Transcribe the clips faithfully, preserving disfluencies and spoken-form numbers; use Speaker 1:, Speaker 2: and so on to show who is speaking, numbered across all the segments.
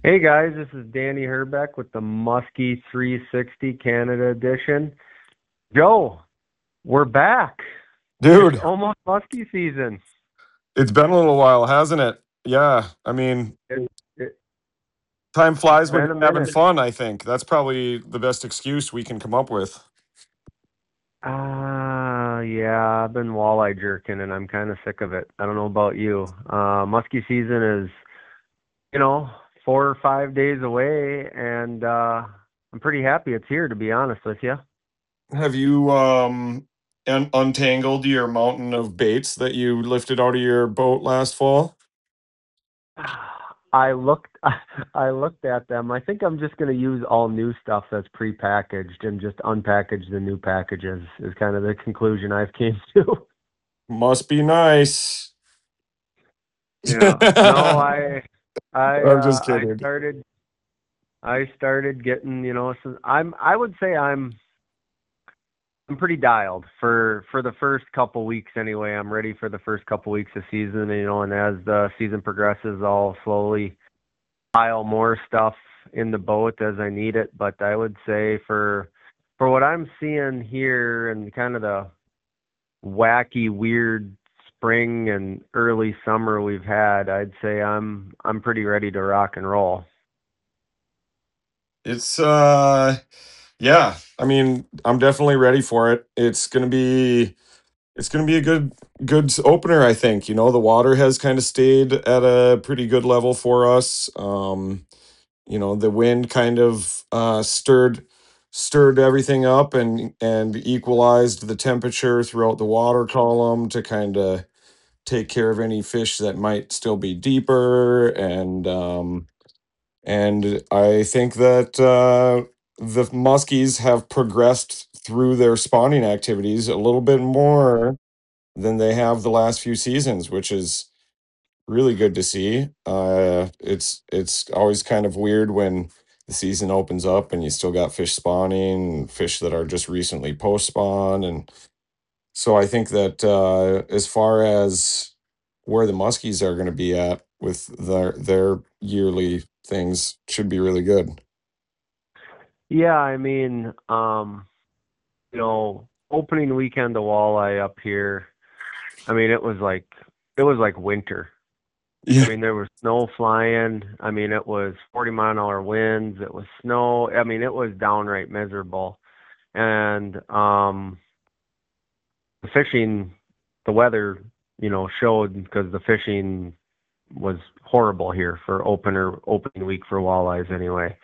Speaker 1: Hey guys, this is Danny Herbeck with the Muskie three sixty Canada edition. Joe, we're back. It's
Speaker 2: Dude,
Speaker 1: almost muskie season.
Speaker 2: it's been a little while, hasn't it? Yeah. I mean,
Speaker 1: It, it,
Speaker 2: time
Speaker 1: it's
Speaker 2: flies when
Speaker 1: been
Speaker 2: you're
Speaker 1: a
Speaker 2: having
Speaker 1: minute.
Speaker 2: fun, I think. That's probably the best excuse we can come up with.
Speaker 1: Ah, yeah, I've been walleye jerking and I'm kind of sick of it. I don't know about you. Uh, muskie season is, you know, four or five days away, and uh, I'm pretty happy it's here, to be honest with you.
Speaker 2: Have you um un- untangled your mountain of baits that you lifted out of your boat last fall?
Speaker 1: I looked I looked at them. I think I'm just going to use all new stuff that's prepackaged and just unpackage the new packages is kind of the conclusion I've came to.
Speaker 2: Must be nice.
Speaker 1: Yeah. No,
Speaker 2: I'm
Speaker 1: I I uh
Speaker 2: just
Speaker 1: I
Speaker 2: kidding.
Speaker 1: started I started getting, you know, some I'm I would say I'm I'm pretty dialed for for the first couple weeks anyway. I'm ready for the first couple weeks of season, you know, and as the season progresses, I'll slowly pile more stuff in the boat as I need it. But I would say for for what I'm seeing here and kind of the wacky, weird spring and early summer we've had, I'd say I'm I'm pretty ready to rock and roll.
Speaker 2: It's uh yeah, I mean, I'm definitely ready for it. It's gonna be it's gonna be a good good opener, I think. You know, the water has kind of stayed at a pretty good level for us. Um, you know, the wind kind of uh stirred stirred everything up and and equalized the temperature throughout the water column to kind of take care of any fish that might still be deeper. And um and I think that uh the muskies have progressed through their spawning activities a little bit more than they have the last few seasons, which is really good to see. Uh, it's it's always kind of weird when the season opens up and you still got fish spawning, fish that are just recently post spawn, and so I think that uh, as far as where the muskies are going to be at with their their yearly things should be really good.
Speaker 1: Yeah, I mean, um, you know, opening weekend of walleye up here, I mean it was like it was like winter. I
Speaker 2: Yeah,
Speaker 1: mean, there was snow flying. I mean, it was forty mile an hour winds. It was snow. I mean, it was downright miserable. And um, the fishing, the weather, you know, showed because the fishing was horrible here for opener opening week for walleyes anyway.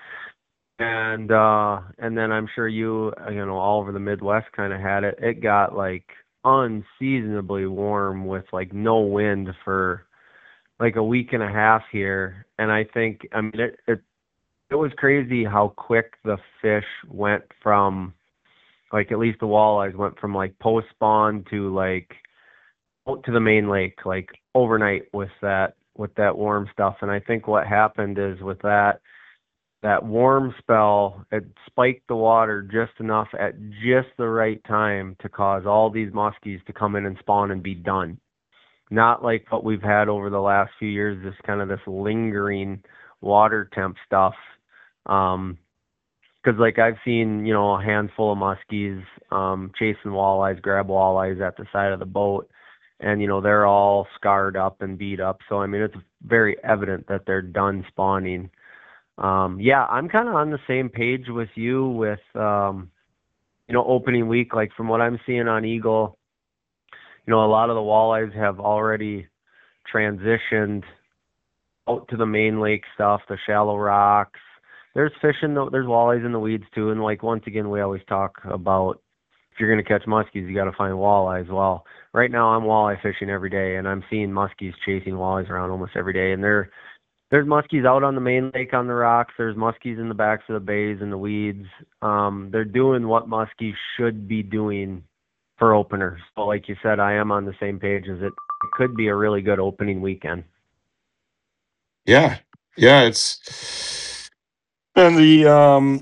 Speaker 1: And uh, and then I'm sure you, uh, you know, all over the Midwest kind of had it. It got like unseasonably warm with like no wind for like a week and a half here, and I think I mean it it, it was crazy how quick the fish went from like at least the walleyes went from like post spawn to like out to the main lake like overnight with that with that warm stuff. And I think what happened is with that that warm spell, it spiked the water just enough at just the right time to cause all these muskies to come in and spawn and be done, not like what we've had over the last few years, this kind of this lingering water temp stuff. Um, because like I've seen, you know, a handful of muskies um, chasing walleyes, grab walleyes at the side of the boat, and you know they're all scarred up and beat up. So I mean, it's very evident that they're done spawning. Um, yeah, I'm kind of on the same page with you with um, you know opening week. Like from what I'm seeing on Eagle, you know, a lot of the walleyes have already transitioned out to the main lake stuff, the shallow rocks. There's fish in the there's walleyes in the weeds too, and like once again we always talk about if you're gonna catch muskies, you got to find walleyes. Well, right now I'm walleye fishing every day, and I'm seeing muskies chasing walleyes around almost every day, and there there's muskies out on the main lake on the rocks. There's muskies in the backs of the bays and the weeds. Um, they're doing what muskies should be doing for openers. So, like you said, I am on the same page as it. It could be a really good opening weekend.
Speaker 2: yeah, yeah. It's and the um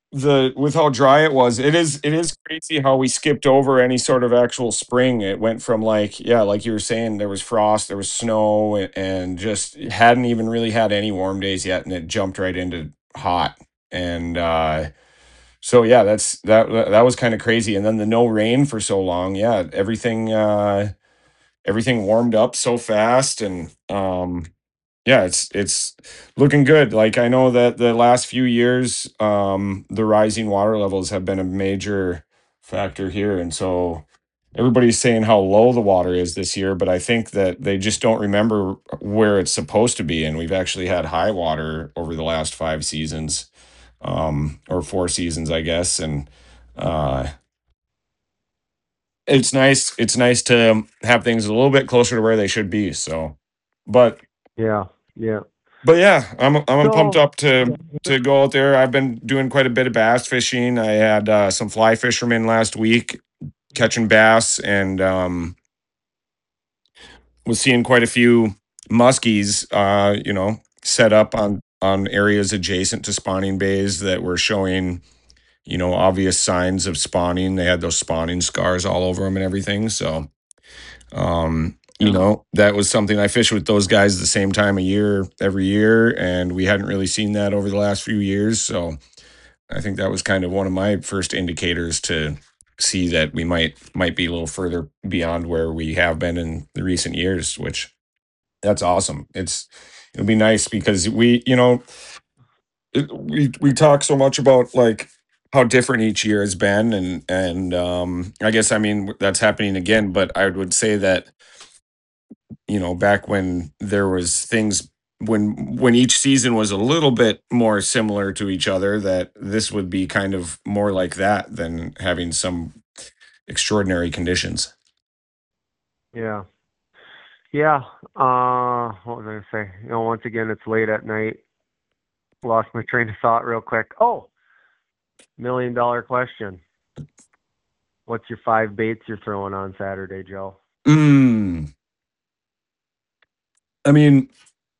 Speaker 2: the with how dry it was, it is it is crazy how we skipped over any sort of actual spring. It went from like, yeah, like you were saying, there was frost, there was snow, and, and just hadn't even really had any warm days yet, and it jumped right into hot. And uh so yeah, that's that that was kind of crazy. And then the no rain for so long, yeah, everything uh everything warmed up so fast. And um yeah, it's it's looking good. Like I know that the last few years, um, the rising water levels have been a major factor here, and so everybody's saying how low the water is this year. But I think that they just don't remember where it's supposed to be, and we've actually had high water over the last five seasons, um, or four seasons, I guess, and uh, it's nice. It's nice to have things a little bit closer to where they should be. So, but
Speaker 1: Yeah, yeah.
Speaker 2: But yeah, I'm I'm pumped
Speaker 1: So
Speaker 2: up to to go out there. I've been doing quite a bit of bass fishing. I had uh, some fly fishermen last week catching bass, and um, was seeing quite a few muskies. Uh, you know, set up on on areas adjacent to spawning bays that were showing, you know, obvious signs of spawning. They had those spawning scars all over them and everything. So um, you
Speaker 1: yeah,
Speaker 2: know, that was something I fish with those guys the same time of year every year, and we hadn't really seen that over the last few years. So I think that was kind of one of my first indicators to see that we might might be a little further beyond where we have been in the recent years, which that's awesome. It's it'll be nice because we, you know, it, we we talk so much about like how different each year has been, and and um I guess I mean that's happening again, but I would say that, you know, back when there was things, when when each season was a little bit more similar to each other, that this would be kind of more like that than having some extraordinary conditions.
Speaker 1: yeah, yeah. Uh, what was I gonna say? You know, once again, it's late at night. Lost my train of thought real quick. Oh, million dollar question. What's your five baits you're throwing on Saturday, Joe?
Speaker 2: Mm, I mean,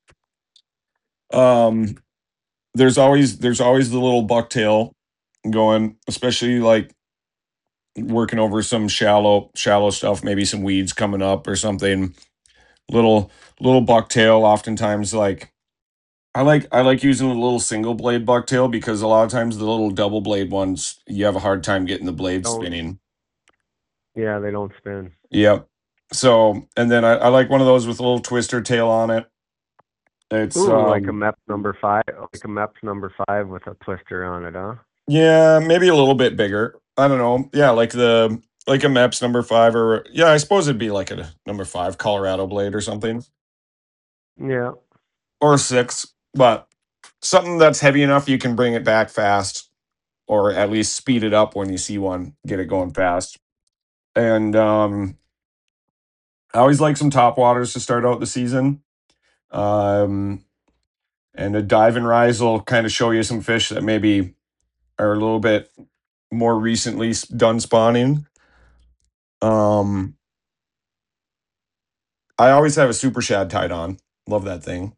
Speaker 2: um, there's always there's always the little bucktail going, especially like working over some shallow shallow stuff, maybe some weeds coming up or something. Little little bucktail, oftentimes like I like I like using a little single blade bucktail because a lot of times the little double blade ones you have a hard time getting the blade
Speaker 1: Don't.
Speaker 2: spinning.
Speaker 1: Yeah, they don't spin.
Speaker 2: Yep. So and then I, I like one of those with a little twister tail on it. It's
Speaker 1: Ooh, like a
Speaker 2: um
Speaker 1: Mep number five, like a Mep number five with a twister on it, huh?
Speaker 2: yeah, maybe a little bit bigger. I don't know. Yeah, like the like a Mepps number five, or yeah, I suppose it'd be like a number five Colorado blade or something.
Speaker 1: Yeah.
Speaker 2: Or a six, but something that's heavy enough you can bring it back fast, or at least speed it up when you see one, get it going fast. And um, I always like some top waters to start out the season. Um, and a dive and rise will kind of show you some fish that maybe are a little bit more recently s- done spawning. Um, I always have a super shad tied on. Love that thing.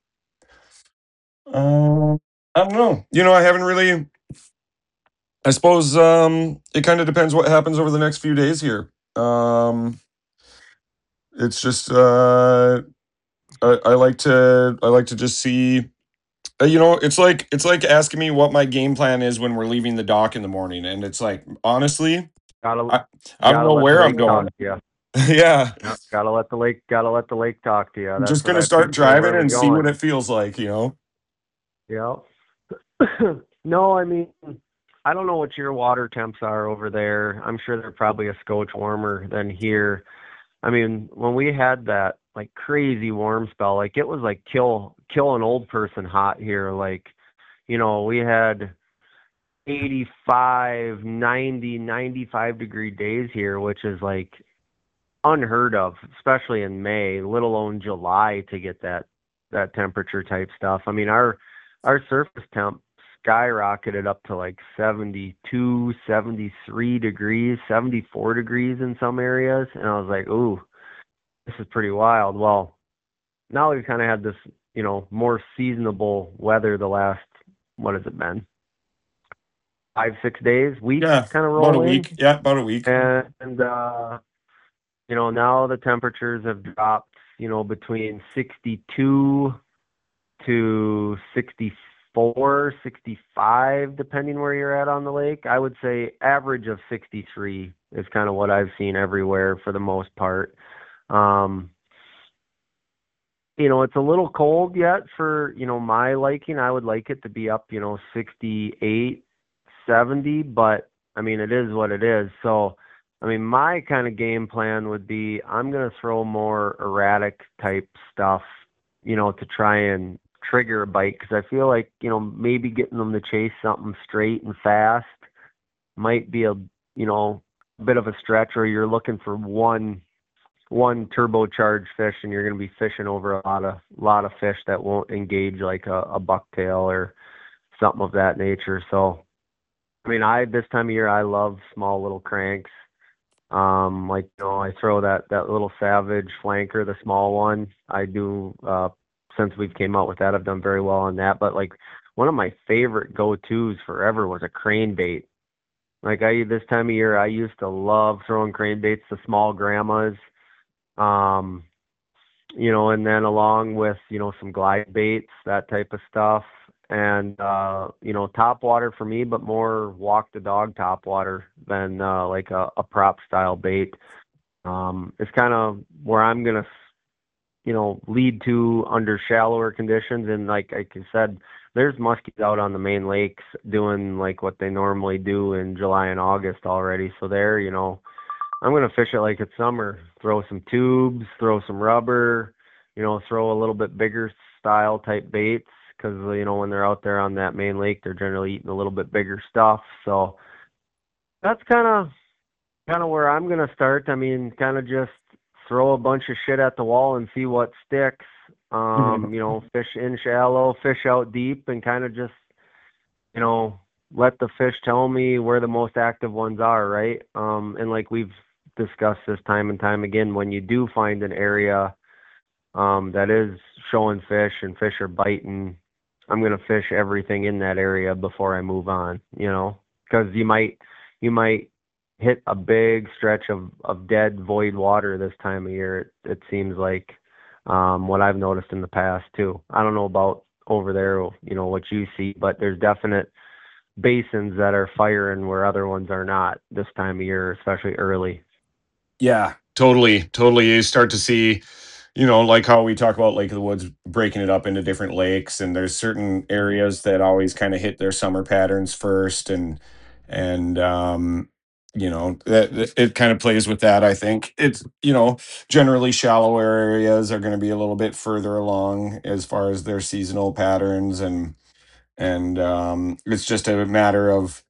Speaker 2: Um, I don't know. You know, I haven't really. I suppose um, it kind of depends what happens over the next few days here. Um, it's just uh, I, I like to I like to just see. Uh, You know, it's like it's like asking me what my game plan is when we're leaving the dock in the morning, and it's like honestly,
Speaker 1: Gotta
Speaker 2: I I don't
Speaker 1: gotta
Speaker 2: know
Speaker 1: let the
Speaker 2: where I'm
Speaker 1: lake talk
Speaker 2: going.
Speaker 1: to you.
Speaker 2: Yeah,
Speaker 1: Yeah, gotta let the lake gotta let the lake talk to you.
Speaker 2: I'm
Speaker 1: That's
Speaker 2: just
Speaker 1: what
Speaker 2: gonna
Speaker 1: I
Speaker 2: start
Speaker 1: preach. So where
Speaker 2: driving
Speaker 1: are we
Speaker 2: and see what
Speaker 1: going?
Speaker 2: it feels like. You know.
Speaker 1: Yeah. No, I mean, I don't know what your water temps are over there. I'm sure they're probably a scotch warmer than here. I mean, when we had that like crazy warm spell, like it was like kill kill an old person hot here. Like, you know, we had eighty-five, ninety, ninety-five degree days here, which is like unheard of, especially in May, let alone July to get that that temperature type stuff. I mean, our our surface temp skyrocketed up to like seventy-two, seventy-three degrees, seventy-four degrees in some areas, and I was like, "Ooh, this is pretty wild." Well, now we've kind of had this, you know, more seasonable weather the last, what has it been? five, six days, weeks
Speaker 2: Yeah,
Speaker 1: kind of
Speaker 2: about a
Speaker 1: roll in.
Speaker 2: week. Yeah, about a week.
Speaker 1: And, and uh, you know, now the temperatures have dropped, you know, between sixty-two to sixty-four, sixty-five, depending where you're at on the lake. I would say average of sixty-three is kind of what I've seen everywhere for the most part. Um, you know, it's a little cold yet for, you know, my liking. I would like it to be up, you know, sixty-eight, seventy, but I mean, it is what it is. So, I mean, my kind of game plan would be I'm going to throw more erratic type stuff, you know, to try and trigger a bite because I feel like, you know, maybe getting them to chase something straight and fast might be a, you know, bit of a stretch, or you're looking for one one turbocharged fish and you're going to be fishing over a lot of lot of fish that won't engage like a, a bucktail or something of that nature. So I mean, I this time of year I love small little cranks. Um, like you know, I throw that that little Savage flanker, the small one. I do uh, since we've came out with that, I've done very well on that. But like one of my favorite go tos forever was a crane bait. Like I this time of year, I used to love throwing crane baits to small grandmas. Um, you know, and then along with, you know, some glide baits, that type of stuff. And, uh, you know, top water for me, but more walk the dog top water than, uh, like a, a prop style bait. Um, it's kind of where I'm going to, you know, lead to under shallower conditions. And like, like I said, there's muskies out on the main lakes doing like what they normally do in July and August already. So there, you know, I'm gonna fish it like it's summer. Throw some tubes, throw some rubber, you know, throw a little bit bigger style type baits because you know when they're out there on that main lake, they're generally eating a little bit bigger stuff. So that's kind of kind of where I'm gonna start. I mean, kind of just throw a bunch of shit at the wall and see what sticks. Um, you know, fish in shallow, fish out deep, and kind of just you know, let the fish tell me where the most active ones are, right? Um, and like we've discussed this time and time again, when you do find an area um, that is showing fish and fish are biting, I'm going to fish everything in that area before I move on, you know, because you might, you might hit a big stretch of, of dead void water this time of year. It, it seems like um, what I've noticed in the past too. I don't know about over there, you know, what you see, but there's definite basins that are firing where other ones are not this time of year, especially early.
Speaker 2: Yeah, totally, totally. You start to see, you know, like how we talk about Lake of the Woods breaking it up into different lakes, and there's certain areas that always kind of hit their summer patterns first, and and um, you know that that- it kind of plays with that. I think it's you know generally shallower areas are going to be a little bit further along as far as their seasonal patterns, and and um, it's just a matter of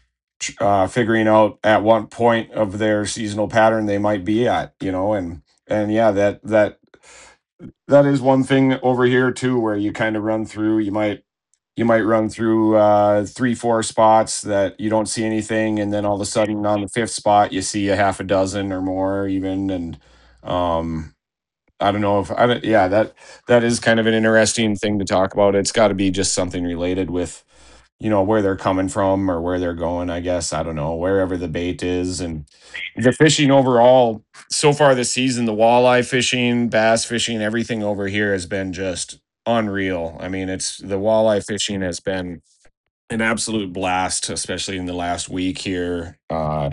Speaker 2: uh, figuring out at what point of their seasonal pattern they might be at, you know, and and yeah, that that that is one thing over here too, where you kind of run through. You might you might run through uh, three four spots that you don't see anything, and then all of a sudden on the fifth spot you see a half a dozen or more even, and um, I don't know if I don't, yeah, that that is kind of an interesting thing to talk about. It's got to be just something related with, you know, where they're coming from or where they're going, I guess. I don't know, wherever the bait is. And the fishing overall, so far this season, the walleye fishing, bass fishing, everything over here has been just unreal. I mean, it's the walleye fishing has been an absolute blast, especially in the last week here. Uh,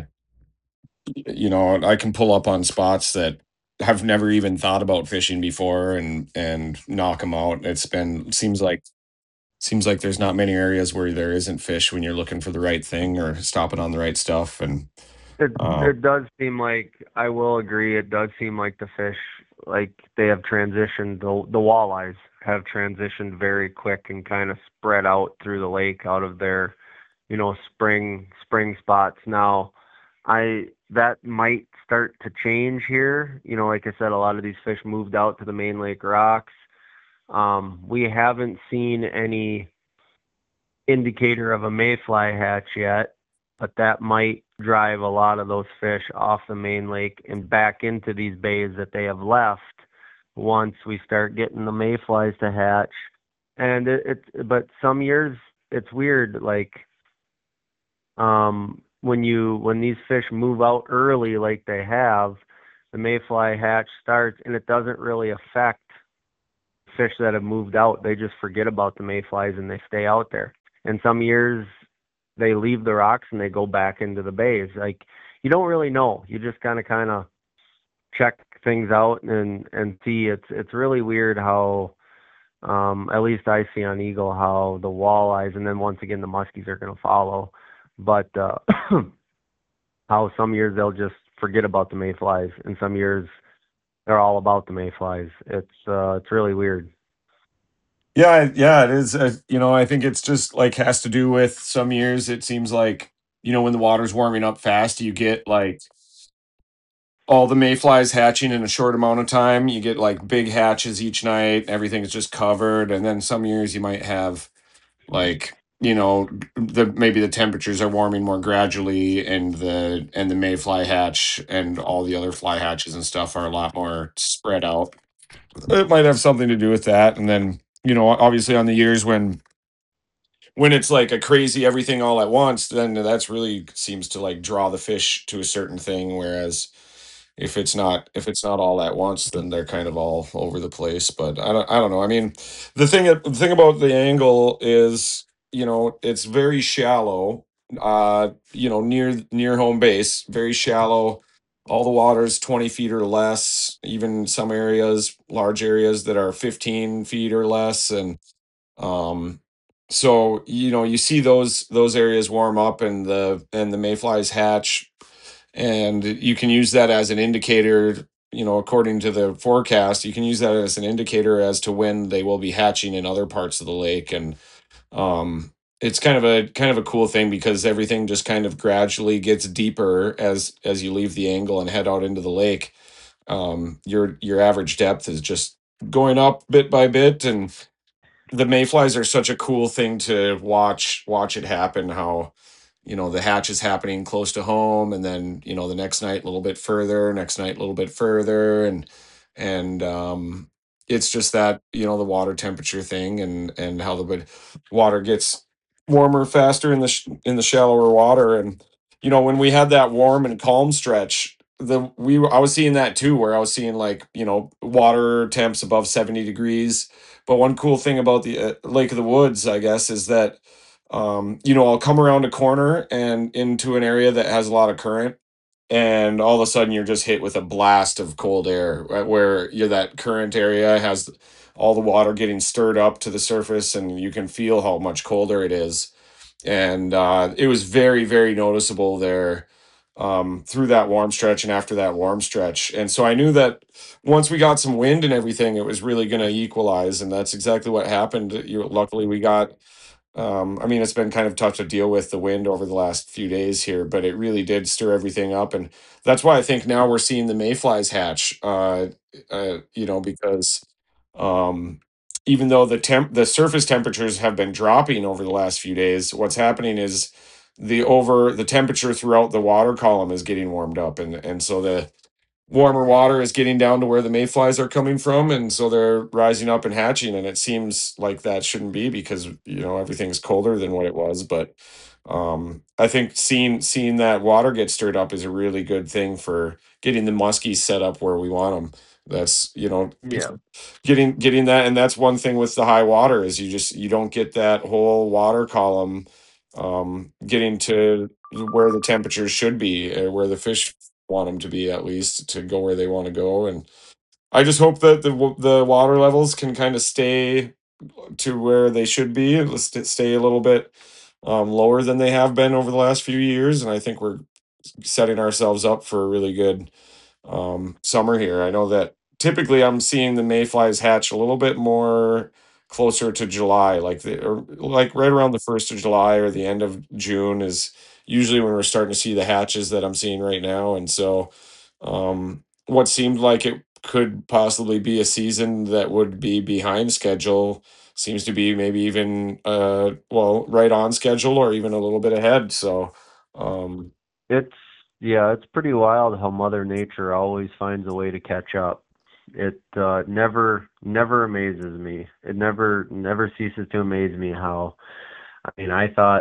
Speaker 2: you know, I can pull up on spots that I've never even thought about fishing before and and knock them out. It's been seems like seems like there's not many areas where there isn't fish when you're looking for the right thing or stopping on the right stuff. And
Speaker 1: It
Speaker 2: uh,
Speaker 1: it does seem like I will agree. It does seem like the fish, like they have transitioned. The the walleyes have transitioned very quick and kind of spread out through the lake out of their, you know, spring spring spots. Now, I that might start to change here. You know, like I said, a lot of these fish moved out to the main lake rocks. Um, we haven't seen any indicator of a mayfly hatch yet, but that might drive a lot of those fish off the main lake and back into these bays that they have left once we start getting the mayflies to hatch. And it, it but some years it's weird. Like um, when you when these fish move out early like they have, the mayfly hatch starts, and it doesn't really affect fish that have moved out. They just forget about the mayflies and they stay out there. And some years they leave the rocks and they go back into the bays. Like you don't really know. You just kind of kind of check things out and and see. It's it's really weird how um, at least I see on Eagle how the walleyes and then once again the muskies are going to follow, but uh, how some years they'll just forget about the mayflies and some years they're all about the mayflies. It's uh, it's really weird.
Speaker 2: Yeah, yeah, it is. Uh, you know, I think it's just like has to do with some years. It seems like, you know, when the water's warming up fast, you get like all the mayflies hatching in a short amount of time. You get like big hatches each night. Everything's just covered. And then some years you might have like, you know, the maybe the temperatures are warming more gradually, and the and the mayfly hatch and all the other fly hatches and stuff are a lot more spread out. It might have something to do with that. And then, you know, obviously on the years when when it's like a crazy everything all at once, then that's really seems to like draw the fish to a certain thing. Whereas if it's not if it's not all at once, then they're kind of all over the place. But I don't I don't know. I mean, the thing the thing about the angle is, you know, it's very shallow. Uh, you know, near near home base, very shallow. All the water's twenty feet or less, even some areas, large areas that are fifteen feet or less. And um so, you know, you see those those areas warm up and the and the mayflies hatch, and you can use that as an indicator. You know, according to the forecast, you can use that as an indicator as to when they will be hatching in other parts of the lake. And um it's kind of a kind of a cool thing because everything just kind of gradually gets deeper as as you leave the angle and head out into the lake. Um your your average depth is just going up bit by bit. And the mayflies are such a cool thing to watch watch it happen. How, you know, the hatch is happening close to home, and then, you know, the next night a little bit further, next night a little bit further. and and um it's just that, you know, the water temperature thing, and and how the bit- water gets warmer faster in the sh- in the shallower water. And, you know, when we had that warm and calm stretch, the we were- I was seeing that too, where I was seeing like, you know, water temps above seventy degrees. But one cool thing about the uh, Lake of the Woods, I guess, is that, um, you know, I'll come around a corner and into an area that has a lot of current, and all of a sudden you're just hit with a blast of cold air, right, where you're that current area has all the water getting stirred up to the surface, and you can feel how much colder it is. And uh, it was very, very noticeable there, um, through that warm stretch and after that warm stretch. And so I knew that once we got some wind and everything, it was really going to equalize, and that's exactly what happened. You, luckily, we got. Um, I mean, it's been kind of tough to deal with the wind over the last few days here, but it really did stir everything up, and that's why I think now we're seeing the mayflies hatch. Uh, uh, you know, because um, even though the temp the surface temperatures have been dropping over the last few days, what's happening is the over the temperature throughout the water column is getting warmed up, and and so the warmer water is getting down to where the mayflies are coming from, and so they're rising up and hatching. And it seems like that shouldn't be, because, you know, everything's colder than what it was. But um I think seeing seeing that water get stirred up is a really good thing for getting the muskies set up where we want them. That's, you know,
Speaker 1: Yeah.
Speaker 2: getting getting that. And that's one thing with the high water is you just you don't get that whole water column um getting to where the temperatures should be, or where the fish want them to be, at least to go where they want to go. And I just hope that the wa- the water levels can kind of stay to where they should be. Let's st- stay a little bit um, lower than they have been over the last few years, and I think we're setting ourselves up for a really good um, summer here. I know that typically I'm seeing the mayflies hatch a little bit more closer to July, like the or like right around the first of July or the end of June is usually when we're starting to see the hatches that I'm seeing right now. And so, um, what seemed like it could possibly be a season that would be behind schedule seems to be maybe even uh well right on schedule or even a little bit ahead. So, um,
Speaker 1: It's yeah, it's pretty wild how Mother Nature always finds a way to catch up. It uh, never never amazes me. It never never ceases to amaze me how. I mean, I thought.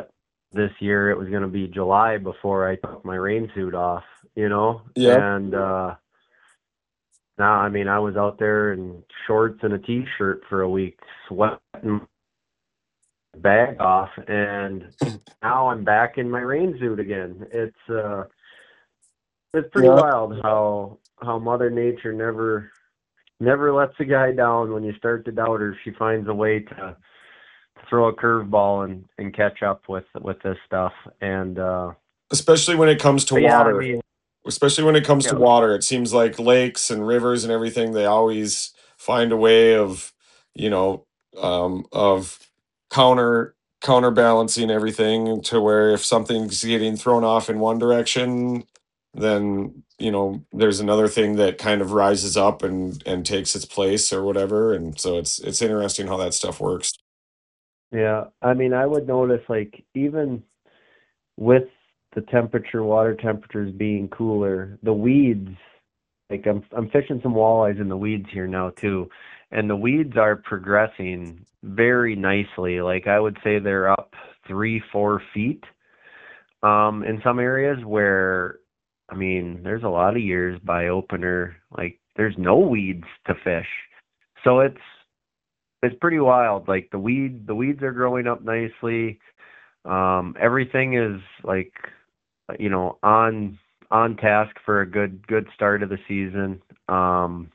Speaker 1: this year it was going to be July before I took my rain suit off, you know,
Speaker 2: Yep.
Speaker 1: and uh, now I mean I was out there in shorts and a t-shirt for a week, sweating my bag off, and now I'm back in my rain suit again. It's uh, it's pretty
Speaker 2: Yeah.
Speaker 1: wild how how Mother Nature never never lets a guy down. When you start to doubt her, she finds a way to throw a curveball and and catch up with with this stuff. And uh,
Speaker 2: Especially when it comes to
Speaker 1: but yeah, I
Speaker 2: water.
Speaker 1: mean,
Speaker 2: Especially when it comes to
Speaker 1: yeah,
Speaker 2: water, it seems like lakes and rivers and everything, they always find a way of, you know, um, of counter counterbalancing everything to where if something's getting thrown off in one direction, then, you know, there's another thing that kind of rises up and and takes its place or whatever. And so it's it's interesting how that stuff works.
Speaker 1: yeah. I mean, I would notice like even with the temperature, water temperatures being cooler, the weeds. Like I'm I'm fishing some walleyes in the weeds here now too, and the weeds are progressing very nicely. Like I would say they're up three, four feet um, in some areas where, I mean, there's a lot of years by opener, like there's no weeds to fish. So it's it's pretty wild. Like the weed the weeds are growing up nicely. Um, everything is like you know on on task for a good good start of the season. Um,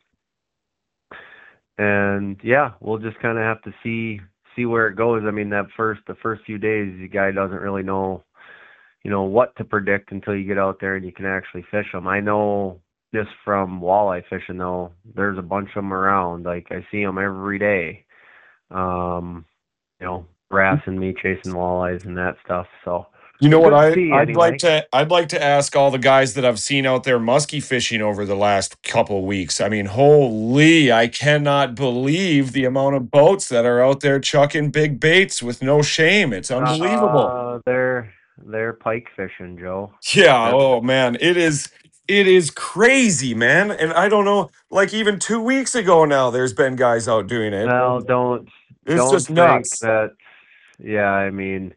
Speaker 1: and yeah, we'll just kind of have to see see where it goes. I mean, that first the first few days, the guy doesn't really know you know what to predict until you get out there and you can actually fish them. I know just from walleye fishing though, there's a bunch of them around. Like I see them every day. Um, you know, harassing me, chasing walleyes and that stuff. So
Speaker 2: You know
Speaker 1: it's
Speaker 2: what
Speaker 1: good to
Speaker 2: I
Speaker 1: see
Speaker 2: I'd like
Speaker 1: anyway.
Speaker 2: to I'd like to ask all the guys that I've seen out there muskie fishing over the last couple of weeks. I mean, holy, I cannot believe the amount of boats that are out there chucking big baits with no shame. It's unbelievable.
Speaker 1: Uh, they're they're pike fishing, Joe.
Speaker 2: Yeah,
Speaker 1: That's
Speaker 2: oh man, it is it is crazy, man. And I don't know, like even two weeks ago now there's been guys out doing it.
Speaker 1: well,
Speaker 2: And
Speaker 1: don't
Speaker 2: it's
Speaker 1: don't
Speaker 2: just
Speaker 1: think
Speaker 2: nuts.
Speaker 1: that. Yeah, I mean,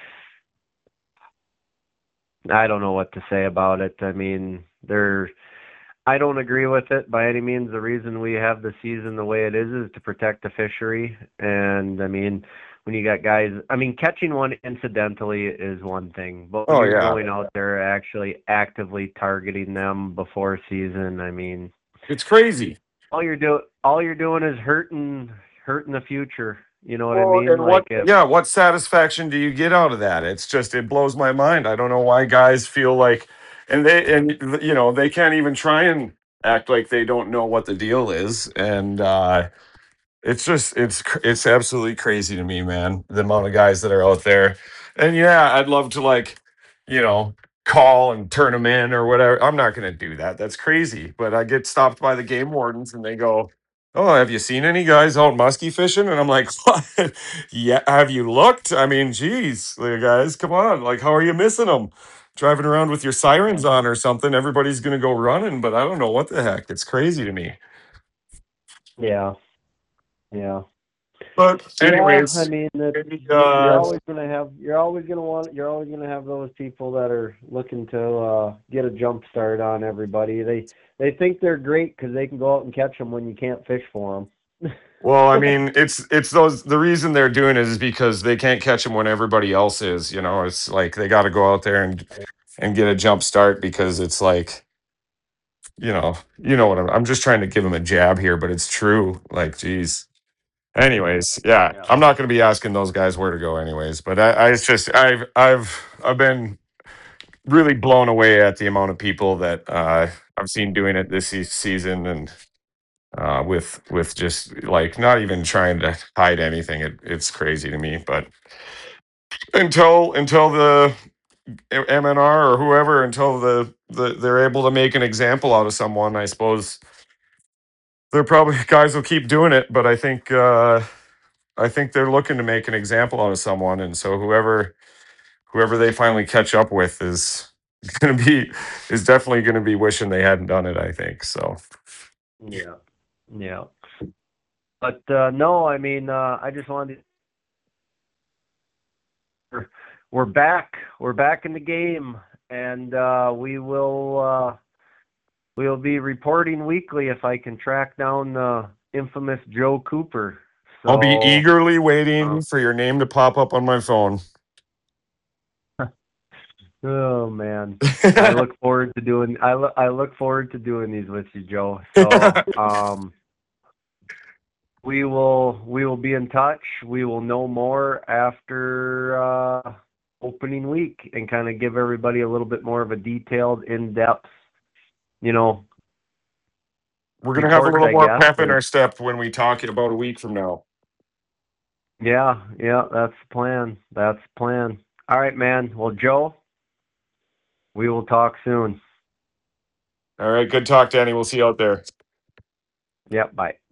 Speaker 1: I don't know what to say about it. I mean, they're I don't agree with it by any means. The reason we have the season the way it is is to protect the fishery. And I mean, when you got guys, I mean, catching one incidentally is one thing, but when
Speaker 2: Oh
Speaker 1: you're
Speaker 2: yeah.
Speaker 1: going out there actually actively targeting them before season, I mean,
Speaker 2: It's crazy.
Speaker 1: all you're doing, all you're doing is hurting, hurting the future. You know what I
Speaker 2: Well,
Speaker 1: mean?
Speaker 2: and
Speaker 1: Like
Speaker 2: what,
Speaker 1: if,
Speaker 2: yeah, what satisfaction do you get out of that? It's just, it blows my mind. I don't know why guys feel like, and they, and you know, they can't even try and act like they don't know what the deal is. And, uh, it's just, it's, cr- it's absolutely crazy to me, man, the amount of guys that are out there. And yeah, I'd love to like, you know, call and turn them in or whatever. I'm not going to do that. That's crazy. But I get stopped by the game wardens and they go, "Oh, have you seen any guys out muskie fishing?" And I'm like, "What? Yeah, have you looked? I mean, geez, like, guys, come on. Like, how are you missing them? Driving around with your sirens on or something, everybody's gonna go running, but I don't know what the heck. It's crazy to me."
Speaker 1: yeah, yeah.
Speaker 2: But
Speaker 1: Yeah, I
Speaker 2: anyways,
Speaker 1: mean it's
Speaker 2: maybe,
Speaker 1: you, you're
Speaker 2: uh,
Speaker 1: always gonna have you're always gonna want you're always gonna have those people that are looking to uh, get a jump start on everybody. They they think they're great because they can go out and catch them when you can't fish for them.
Speaker 2: well, I mean, it's it's those the reason they're doing it is because they can't catch them when everybody else is. You know, it's like they got to go out there and and get a jump start because it's like you know, you know what I'm, I'm just trying to give him a jab here, but it's true. Like, geez. Anyways, yeah,
Speaker 1: Yeah,
Speaker 2: I'm not going to be asking those guys where to go, anyways. But I, I it's just, I've, I've, I've been really blown away at the amount of people that uh, I've seen doing it this se- season, and uh, with, with just like not even trying to hide anything. It, it's crazy to me. But until, until the M N R or whoever, until the, the they're able to make an example out of someone, I suppose they're probably guys will keep doing it, but I think uh, I think they're looking to make an example out of someone, and so whoever whoever they finally catch up with is going to be is definitely going to be wishing they hadn't done it. I think so.
Speaker 1: yeah, yeah. But uh, no, I mean uh, I just wanted to we're back. We're back in the game, and uh, we will uh, we will be reporting weekly if I can track down the infamous Joe Cooper. So,
Speaker 2: I'll be eagerly waiting
Speaker 1: uh,
Speaker 2: for your name to pop up on my phone.
Speaker 1: oh man, I look forward to doing. I look. I look forward to doing these with you, Joe. So, um, we will. We will be in touch. We will know more after uh, opening week and kind of give everybody a little bit more of a detailed, in-depth, you know,
Speaker 2: We're gonna have a
Speaker 1: report,
Speaker 2: little
Speaker 1: I
Speaker 2: more
Speaker 1: guess.
Speaker 2: pep in
Speaker 1: And
Speaker 2: our step when we talk in about a week from now.
Speaker 1: yeah, yeah, that's the plan. That's the plan. All right, man. Well, Joe, we will talk soon.
Speaker 2: All right, good talk, Danny. We'll see you out there.
Speaker 1: Yep, bye.